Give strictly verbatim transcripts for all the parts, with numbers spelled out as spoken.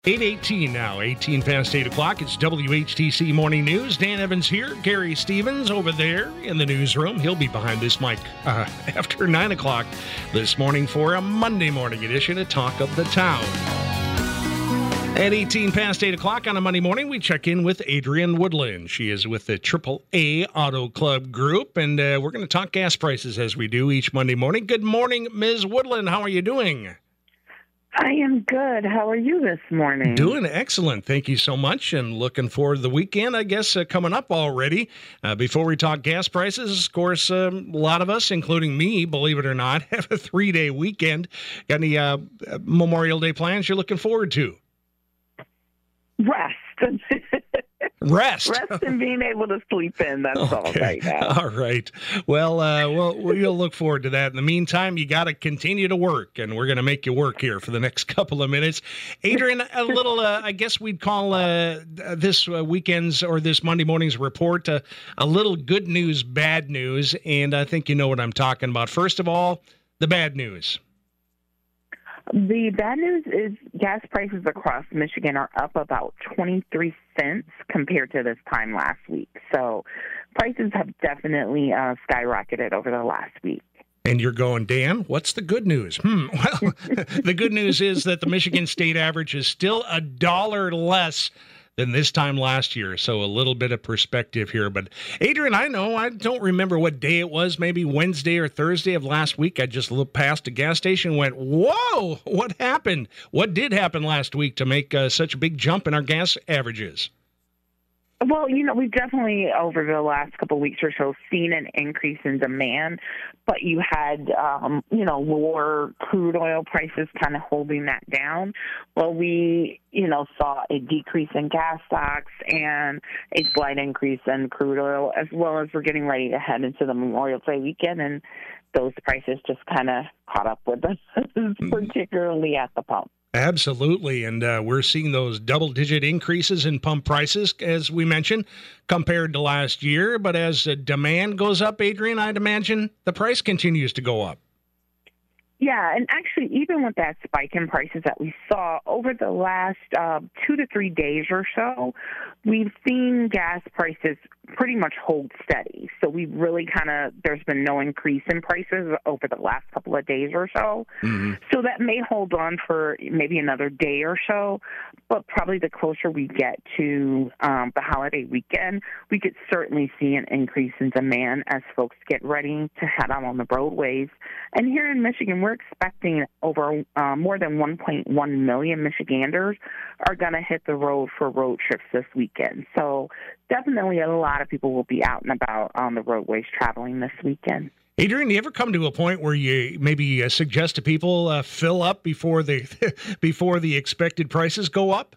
eight eighteen now, eighteen past eight o'clock. It's W H T C Morning News. Dan Evans here. Gary Stevens over there in the newsroom. He'll be behind this mic uh, after nine o'clock this morning for a Monday morning edition of Talk of the Town. At eighteen past eight o'clock on a Monday morning, we check in with Adrienne Woodland. She is with the triple A Auto Club Group, and uh, we're going to talk gas prices as we do each Monday morning. Good morning, Miz Woodland. How are you doing? I am good. How are you this morning? Doing excellent. Thank you so much, and looking forward to the weekend, I guess, uh, coming up already. Uh, before we talk gas prices, of course, um, a lot of us, including me, believe it or not, have a three-day weekend. Got any uh, Memorial Day plans you're looking forward to? Rest. Rest. Rest and being able to sleep in. That's okay. all right now. All right. Well, uh, well, we'll look forward to that. In the meantime, you got to continue to work, and we're going to make you work here for the next couple of minutes. Adrienne, a little, uh, I guess we'd call uh, this uh, weekend's or this Monday morning's report uh, a little good news, bad news, and I think you know what I'm talking about. First of all, the bad news. The bad news is gas prices across Michigan are up about twenty-three cents compared to this time last week. So prices have definitely uh, skyrocketed over the last week. And you're going, Dan, what's the good news? Hmm. Well, the good news is that the Michigan state average is still a dollar less than this time last year. So a little bit of perspective here. But Adrienne, I know, I don't remember what day it was, maybe Wednesday or Thursday of last week. I just looked past a gas station and went, whoa, what happened? What did happen last week to make uh, such a big jump in our gas averages? Well, you know, we've definitely over the last couple of weeks or so seen an increase in demand, but you had, um, you know, lower crude oil prices kind of holding that down. Well, we, you know, saw a decrease in gas stocks and a slight increase in crude oil, as well as we're getting ready to head into the Memorial Day weekend, and those prices just kind of caught up with us, particularly at the pump. Absolutely, and uh, we're seeing those double-digit increases in pump prices, as we mentioned, compared to last year. But as uh, demand goes up, Adrienne, I'd imagine the price continues to go up. Yeah, and actually, even with that spike in prices that we saw over the last uh, two to three days or so, we've seen gas prices pretty much hold steady. So we've really kind of, there's been no increase in prices over the last couple of days or so. Mm-hmm. So that may hold on for maybe another day or so, but probably the closer we get to um, the holiday weekend, we could certainly see an increase in demand as folks get ready to head out on the roadways. And here in Michigan, we're expecting over uh, more than one point one million Michiganders are going to hit the road for road trips this weekend. So definitely a lot of people will be out and about on the roadways traveling this weekend. Adrienne, do you ever come to a point where you maybe uh, suggest to people uh, fill up before the before the expected prices go up?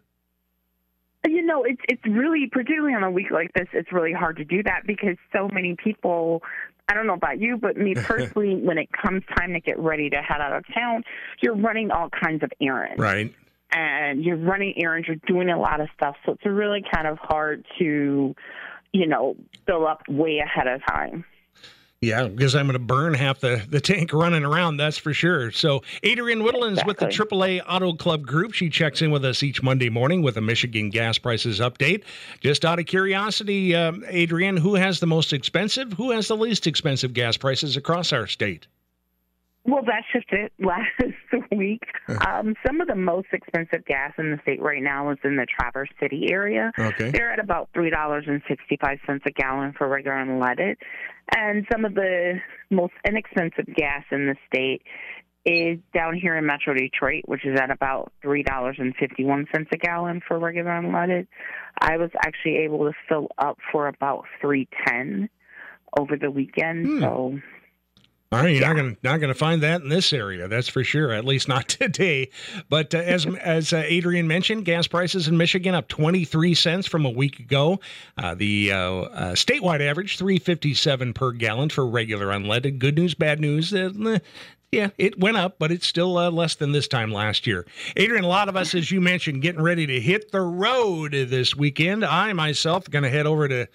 You know, it's it's really, particularly on a week like this, it's really hard to do that because so many people, I don't know about you, but me personally, when it comes time to get ready to head out of town, you're running all kinds of errands. Right. And you're running errands, you're doing a lot of stuff, so it's really kind of hard to, you know, fill up way ahead of time. Yeah, because I'm going to burn half the, the tank running around, that's for sure. So Adrienne Woodland is exactly. with the triple A Auto Club Group. She checks in with us each Monday morning with a Michigan gas prices update. Just out of curiosity, um, Adrienne, who has the most expensive, who has the least expensive gas prices across our state? Well, that shifted last week. Um, some of the most expensive gas in the state right now is in the Traverse City area. Okay. They're at about three dollars and sixty-five cents a gallon for regular unleaded. And some of the most inexpensive gas in the state is down here in Metro Detroit, which is at about three dollars and fifty-one cents a gallon for regular unleaded. I was actually able to fill up for about three ten over the weekend. Hmm. So... All right, you're yeah. not going not going to find that in this area, that's for sure. At least not today. But uh, as as uh, Adrienne mentioned, gas prices in Michigan up twenty-three cents from a week ago. Uh, the uh, uh, statewide average three fifty-seven per gallon for regular unleaded. Good news, bad news. Uh, yeah, it went up, but it's still uh, less than this time last year. Adrienne, a lot of us, as you mentioned, getting ready to hit the road this weekend. I myself going to head over to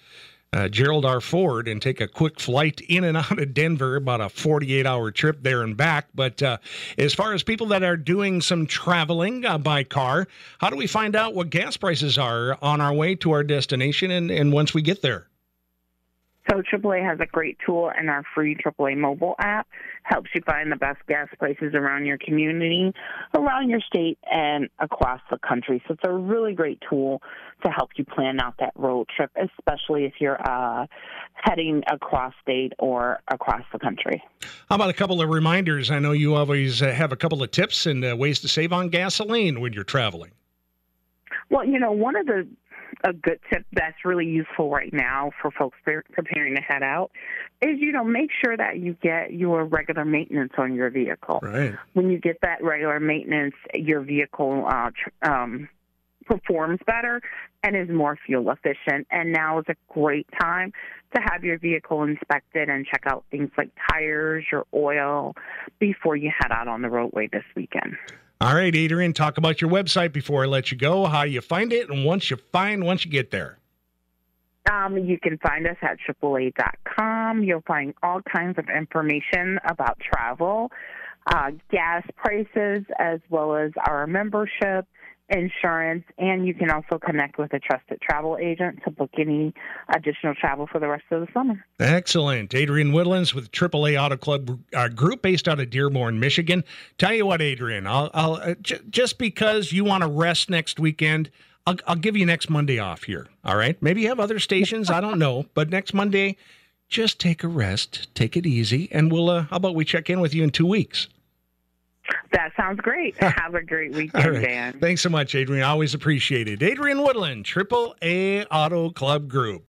uh, Gerald R. Ford and take a quick flight in and out of Denver, about a forty-eight hour trip there and back. But uh, as far as people that are doing some traveling uh, by car, how do we find out what gas prices are on our way to our destination and, and once we get there? So triple A has a great tool in our free triple A mobile app. Helps you find the best gas prices around your community, around your state, and across the country. So it's a really great tool to help you plan out that road trip, especially if you're uh, heading across state or across the country. How about a couple of reminders? I know you always uh, have a couple of tips and uh, ways to save on gasoline when you're traveling. Well, you know, one of the a good tip that's really useful right now for folks preparing to head out is, you know, make sure that you get your regular maintenance on your vehicle. Right. When you get that regular maintenance, your vehicle uh, um, performs better and is more fuel efficient. And now is a great time to have your vehicle inspected and check out things like tires, your oil, before you head out on the roadway this weekend. All right, Adrian, talk about your website before I let you go, how you find it, and once you find, once you get there. Um, you can find us at triple A dot com. You'll find all kinds of information about travel, uh, gas prices, as well as our membership, insurance, and you can also connect with a trusted travel agent to book any additional travel for the rest of the summer. Excellent. Adrian Woodlands with triple A Auto Club uh, Group based out of Dearborn, Michigan. Tell you what, Adrian, I'll, I'll uh, j- just because you want to rest next weekend, I'll, I'll give you next Monday off here. All right? Maybe you have other stations. I don't know. But next Monday, just take a rest, take it easy, and we'll, uh, how about we check in with you in two weeks? That sounds great. Have a great weekend, right. Dan. Thanks so much, Adrian. I always appreciate it. Adrian Woodland, triple A Auto Club Group.